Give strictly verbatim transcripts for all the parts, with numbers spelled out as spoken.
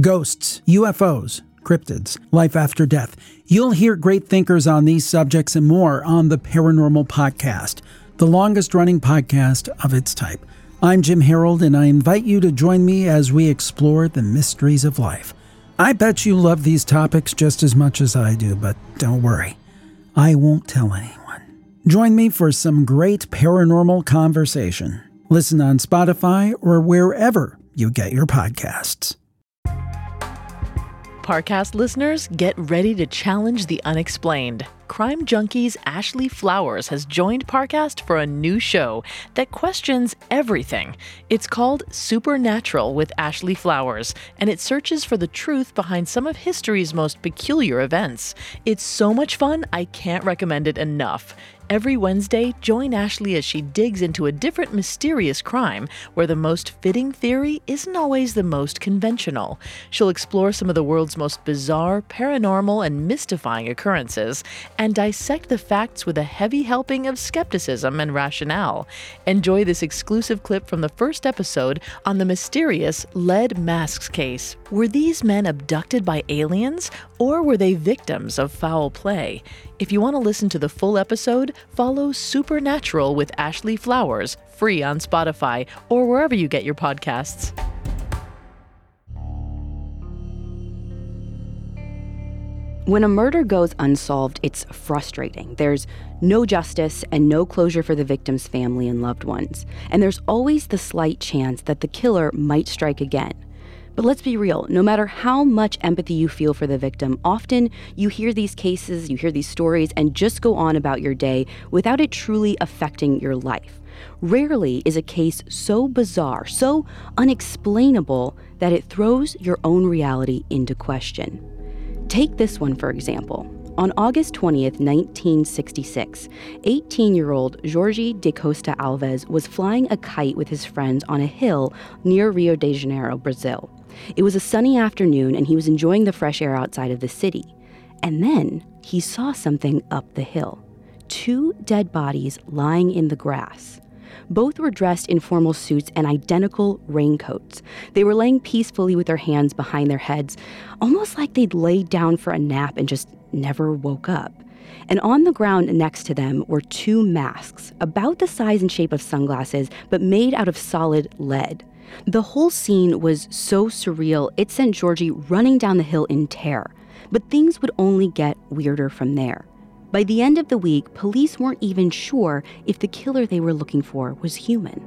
Ghosts, U F Os, cryptids, life after death. You'll hear great thinkers on these subjects and more on the Paranormal Podcast, the longest-running podcast of its type. I'm Jim Harold, and I invite you to join me as we explore the mysteries of life. I bet you love these topics just as much as I do, but don't worry, I won't tell anyone. Join me for some great paranormal conversation. Listen on Spotify or wherever you get your podcasts. Parcast listeners, get ready to challenge the unexplained. Crime Junkies Ashley Flowers has joined Parcast for a new show that questions everything. It's called Supernatural with Ashley Flowers, and it searches for the truth behind some of history's most peculiar events. It's so much fun, I can't recommend it enough. Every Wednesday, join Ashley as she digs into a different mysterious crime where the most fitting theory isn't always the most conventional. She'll explore some of the world's most bizarre, paranormal, and mystifying occurrences and dissect the facts with a heavy helping of skepticism and rationale. Enjoy this exclusive clip from the first episode on the mysterious lead masks case. Were these men abducted by aliens, or were they victims of foul play? If you want to listen to the full episode, follow Supernatural with Ashley Flowers, free on Spotify or wherever you get your podcasts. When a murder goes unsolved, it's frustrating. There's no justice and no closure for the victim's family and loved ones. And there's always the slight chance that the killer might strike again. But let's be real, no matter how much empathy you feel for the victim, often you hear these cases, you hear these stories, and just go on about your day without it truly affecting your life. Rarely is a case so bizarre, so unexplainable, that it throws your own reality into question. Take this one, for example. On August twentieth, nineteen sixty-six, eighteen-year-old Jorge de Costa Alves was flying a kite with his friends on a hill near Rio de Janeiro, Brazil. It was a sunny afternoon, and he was enjoying the fresh air outside of the city. And then he saw something up the hill. Two dead bodies lying in the grass. Both were dressed in formal suits and identical raincoats. They were laying peacefully with their hands behind their heads, almost like they'd laid down for a nap and just never woke up. And on the ground next to them were two masks, about the size and shape of sunglasses, but made out of solid lead. The whole scene was so surreal, it sent Georgie running down the hill in terror. But things would only get weirder from there. By the end of the week, police weren't even sure if the killer they were looking for was human.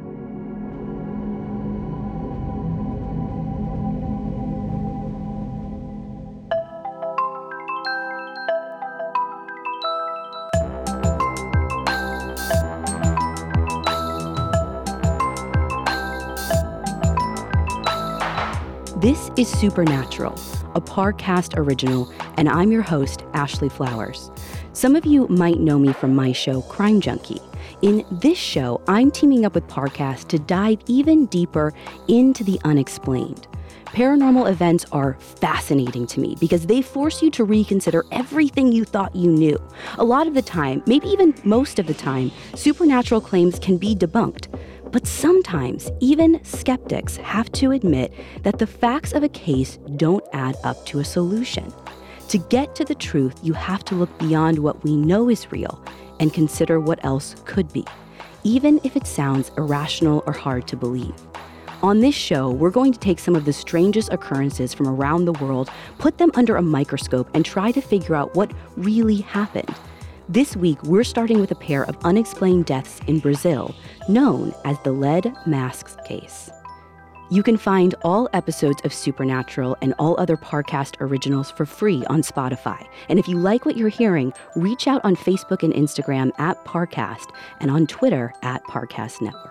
This is Supernatural, a Parcast original, and I'm your host, Ashley Flowers. Some of you might know me from my show, Crime Junkie. In this show, I'm teaming up with Parcast to dive even deeper into the unexplained. Paranormal events are fascinating to me because they force you to reconsider everything you thought you knew. A lot of the time, maybe even most of the time, supernatural claims can be debunked. But sometimes, even skeptics have to admit that the facts of a case don't add up to a solution. To get to the truth, you have to look beyond what we know is real and consider what else could be, even if it sounds irrational or hard to believe. On this show, we're going to take some of the strangest occurrences from around the world, put them under a microscope, and try to figure out what really happened. This week, we're starting with a pair of unexplained deaths in Brazil, known as the lead masks case. You can find all episodes of Supernatural and all other Parcast originals for free on Spotify. And if you like what you're hearing, reach out on Facebook and Instagram at Parcast and on Twitter at Parcast Network.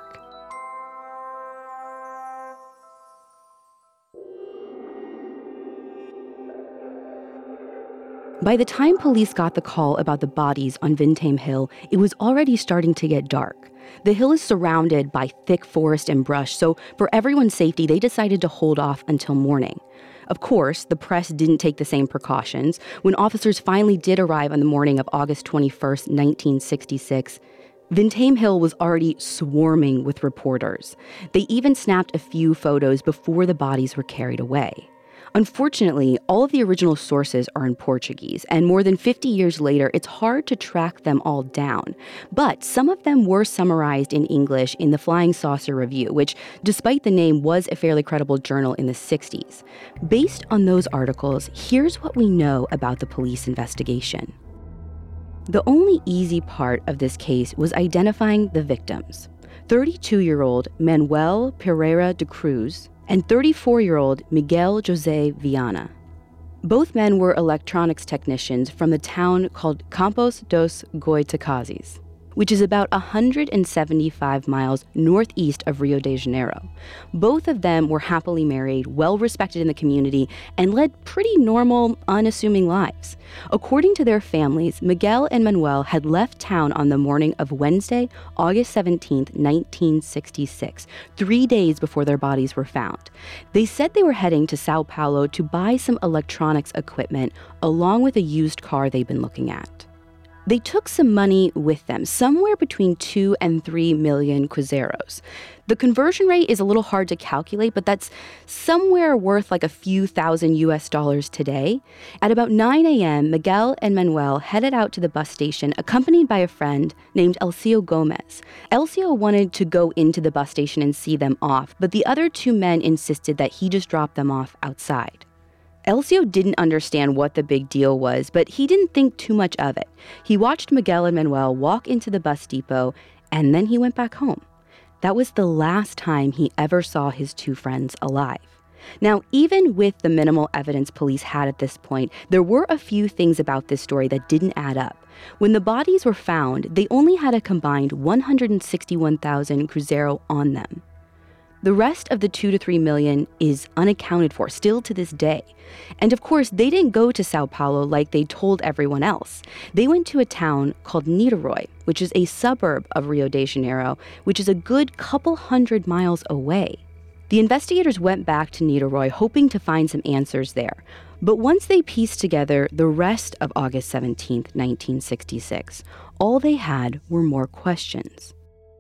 By the time police got the call about the bodies on Vintame Hill, it was already starting to get dark. The hill is surrounded by thick forest and brush, so for everyone's safety, they decided to hold off until morning. Of course, the press didn't take the same precautions. When officers finally did arrive on the morning of August twenty-first, nineteen sixty-six, Vintame Hill was already swarming with reporters. They even snapped a few photos before the bodies were carried away. Unfortunately, all of the original sources are in Portuguese, and more than fifty years later, it's hard to track them all down. But some of them were summarized in English in the Flying Saucer Review, which, despite the name, was a fairly credible journal in the sixties. Based on those articles, here's what we know about the police investigation. The only easy part of this case was identifying the victims. thirty-two-year-old Manuel Pereira de Cruz and thirty-four-year-old Miguel José Viana. Both men were electronics technicians from the town called Campos dos Goitacazes, which is about one hundred seventy-five miles northeast of Rio de Janeiro. Both of them were happily married, well-respected in the community, and led pretty normal, unassuming lives. According to their families, Miguel and Manuel had left town on the morning of Wednesday, August seventeenth, nineteen sixty-six, three days before their bodies were found. They said they were heading to Sao Paulo to buy some electronics equipment along with a used car they'd been looking at. They took some money with them, somewhere between two and three million cruzeiros. The conversion rate is a little hard to calculate, but that's somewhere worth like a few thousand U S dollars today. At about nine a.m., Miguel and Manuel headed out to the bus station, accompanied by a friend named Elcio Gomez. Elcio wanted to go into the bus station and see them off, but the other two men insisted that he just drop them off outside. Elcio didn't understand what the big deal was, but he didn't think too much of it. He watched Miguel and Manuel walk into the bus depot, and then he went back home. That was the last time he ever saw his two friends alive. Now, even with the minimal evidence police had at this point, there were a few things about this story that didn't add up. When the bodies were found, they only had a combined one hundred sixty-one thousand cruzeiro on them. The rest of the two to three million is unaccounted for, still to this day. And of course, they didn't go to Sao Paulo like they told everyone else. They went to a town called Niterói, which is a suburb of Rio de Janeiro, which is a good couple hundred miles away. The investigators went back to Niterói hoping to find some answers there. But once they pieced together the rest of August seventeenth, nineteen sixty-six, all they had were more questions.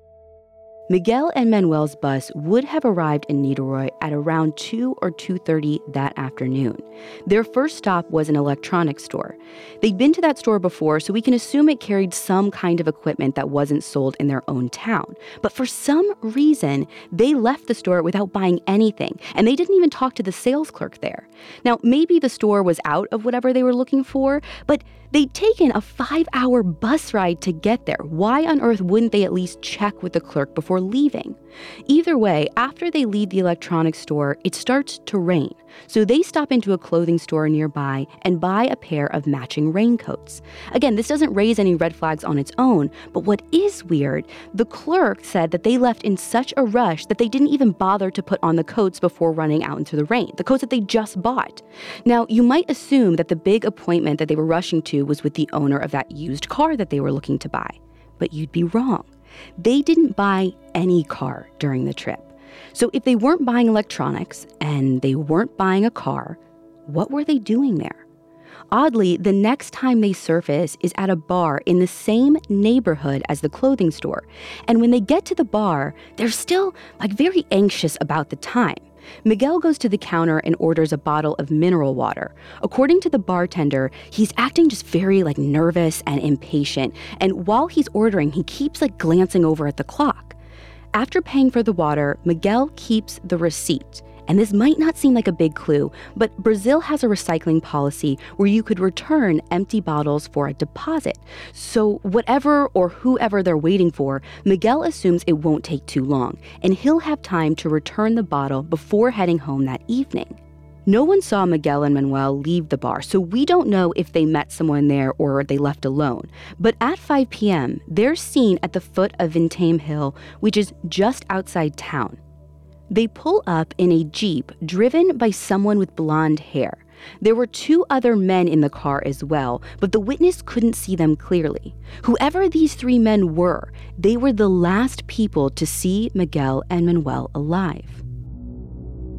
Miguel and Manuel's bus would have arrived in Niterói at around two or two thirty that afternoon. Their first stop was an electronics store. They'd been to that store before, so we can assume it carried some kind of equipment that wasn't sold in their own town. But for some reason, they left the store without buying anything, and they didn't even talk to the sales clerk there. Now, maybe the store was out of whatever they were looking for, but they'd taken a five-hour bus ride to get there. Why on earth wouldn't they at least check with the clerk before leaving? Either way, after they leave the electronics store, it starts to rain. So they stop into a clothing store nearby and buy a pair of matching raincoats. Again, this doesn't raise any red flags on its own, but what is weird, the clerk said that they left in such a rush that they didn't even bother to put on the coats before running out into the rain, the coats that they just bought. Now, you might assume that the big appointment that they were rushing to was with the owner of that used car that they were looking to buy. But you'd be wrong. They didn't buy any car during the trip. So if they weren't buying electronics and they weren't buying a car, what were they doing there? Oddly, the next time they surface is at a bar in the same neighborhood as the clothing store. And when they get to the bar, they're still like very anxious about the time. Miguel goes to the counter and orders a bottle of mineral water. According to the bartender, he's acting just very like nervous and impatient. And while he's ordering, he keeps like glancing over at the clock. After paying for the water, Miguel keeps the receipt. And this might not seem like a big clue, but Brazil has a recycling policy where you could return empty bottles for a deposit. So whatever or whoever they're waiting for, Miguel assumes it won't take too long, and he'll have time to return the bottle before heading home that evening. No one saw Miguel and Manuel leave the bar, so we don't know if they met someone there or they left alone. But at five p.m., they're seen at the foot of Vintame Hill, which is just outside town. They pull up in a Jeep driven by someone with blonde hair. There were two other men in the car as well, but the witness couldn't see them clearly. Whoever these three men were, they were the last people to see Miguel and Manuel alive.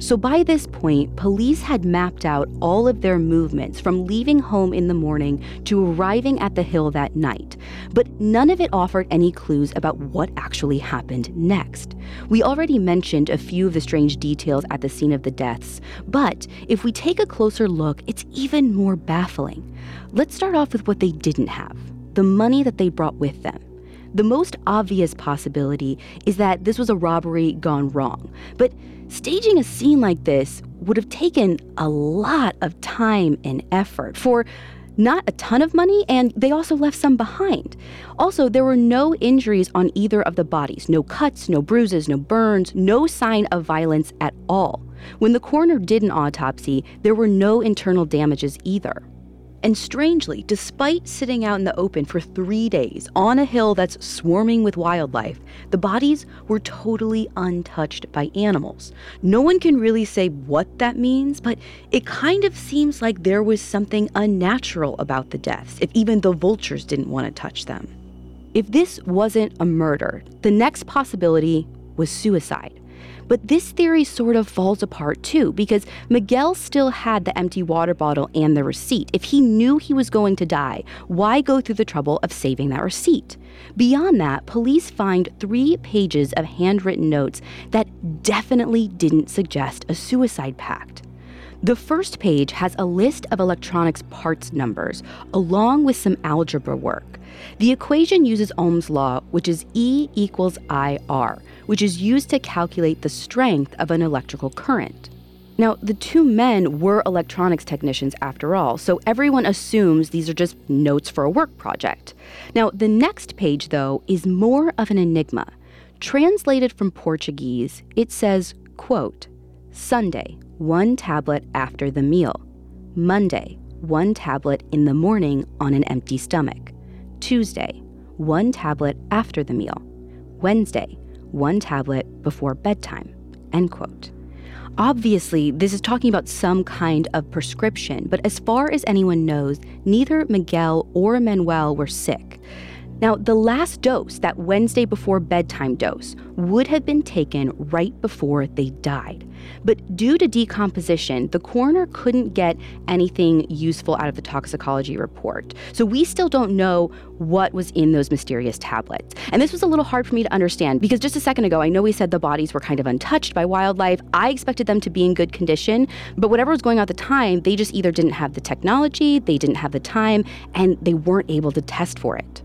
So by this point, police had mapped out all of their movements from leaving home in the morning to arriving at the hill that night. But none of it offered any clues about what actually happened next. We already mentioned a few of the strange details at the scene of the deaths, but if we take a closer look, it's even more baffling. Let's start off with what they didn't have, the money that they brought with them. The most obvious possibility is that this was a robbery gone wrong, but staging a scene like this would have taken a lot of time and effort for not a ton of money, and they also left some behind. Also, there were no injuries on either of the bodies, no cuts, no bruises, no burns, no sign of violence at all. When the coroner did an autopsy, there were no internal damages either. And strangely, despite sitting out in the open for three days on a hill that's swarming with wildlife, the bodies were totally untouched by animals. No one can really say what that means, but it kind of seems like there was something unnatural about the deaths, if even the vultures didn't want to touch them. If this wasn't a murder, the next possibility was suicide. But this theory sort of falls apart too, because Miguel still had the empty water bottle and the receipt. If he knew he was going to die, why go through the trouble of saving that receipt? Beyond that, police find three pages of handwritten notes that definitely didn't suggest a suicide pact. The first page has a list of electronics parts numbers, along with some algebra work. The equation uses Ohm's law, which is E equals I R, which is used to calculate the strength of an electrical current. Now, the two men were electronics technicians after all, so everyone assumes these are just notes for a work project. Now, the next page, though, is more of an enigma. Translated from Portuguese, it says, quote, Sunday, one tablet after the meal. Monday, one tablet in the morning on an empty stomach. Tuesday, one tablet after the meal. Wednesday, one tablet before bedtime, end quote. Obviously, this is talking about some kind of prescription, but as far as anyone knows, neither Miguel or Manuel were sick. Now, the last dose, that Wednesday before bedtime dose, would have been taken right before they died. But due to decomposition, the coroner couldn't get anything useful out of the toxicology report. So we still don't know what was in those mysterious tablets. And this was a little hard for me to understand because just a second ago, I know we said the bodies were kind of untouched by wildlife. I expected them to be in good condition, but whatever was going on at the time, they just either didn't have the technology, they didn't have the time, and they weren't able to test for it.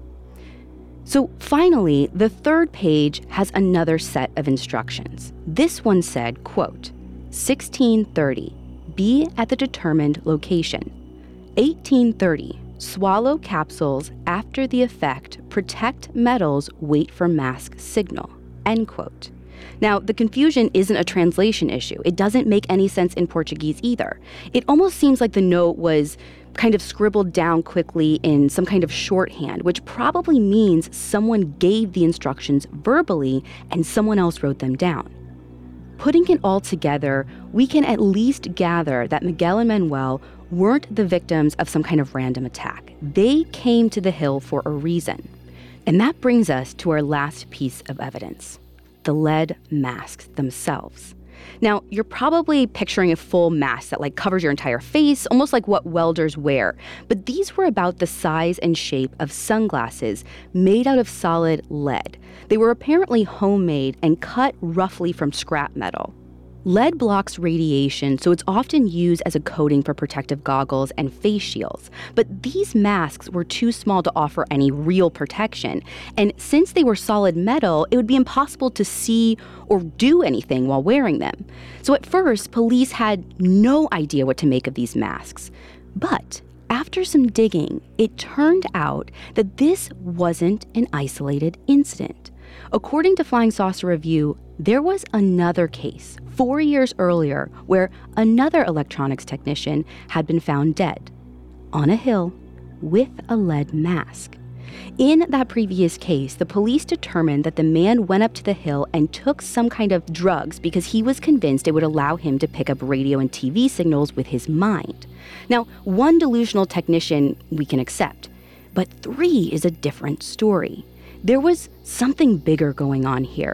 So finally, the third page has another set of instructions. This one said, quote, sixteen thirty, be at the determined location. eighteen thirty, swallow capsules after the effect, protect metals, wait for mask signal, end quote. Now, the confusion isn't a translation issue. It doesn't make any sense in Portuguese either. It almost seems like the note was kind of scribbled down quickly in some kind of shorthand, which probably means someone gave the instructions verbally and someone else wrote them down. Putting it all together, we can at least gather that Miguel and Manuel weren't the victims of some kind of random attack. They came to the hill for a reason. And that brings us to our last piece of evidence, the lead masks themselves. Now, you're probably picturing a full mask that like covers your entire face, almost like what welders wear. But these were about the size and shape of sunglasses made out of solid lead. They were apparently homemade and cut roughly from scrap metal. Lead blocks radiation, so it's often used as a coating for protective goggles and face shields. But these masks were too small to offer any real protection. And since they were solid metal, it would be impossible to see or do anything while wearing them. So at first, police had no idea what to make of these masks. But after some digging, it turned out that this wasn't an isolated incident. According to Flying Saucer Review, there was another case four years earlier where another electronics technician had been found dead on a hill with a lead mask. In that previous case, the police determined that the man went up to the hill and took some kind of drugs because he was convinced it would allow him to pick up radio and T V signals with his mind. Now, one delusional technician we can accept, but three is a different story. There was something bigger going on here.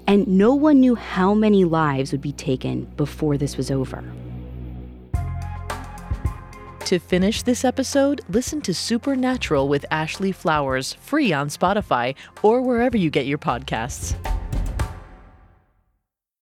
and no one knew how many lives would be taken before this was over. To finish this episode, listen to Supernatural with Ashley Flowers, free on Spotify or wherever you get your podcasts.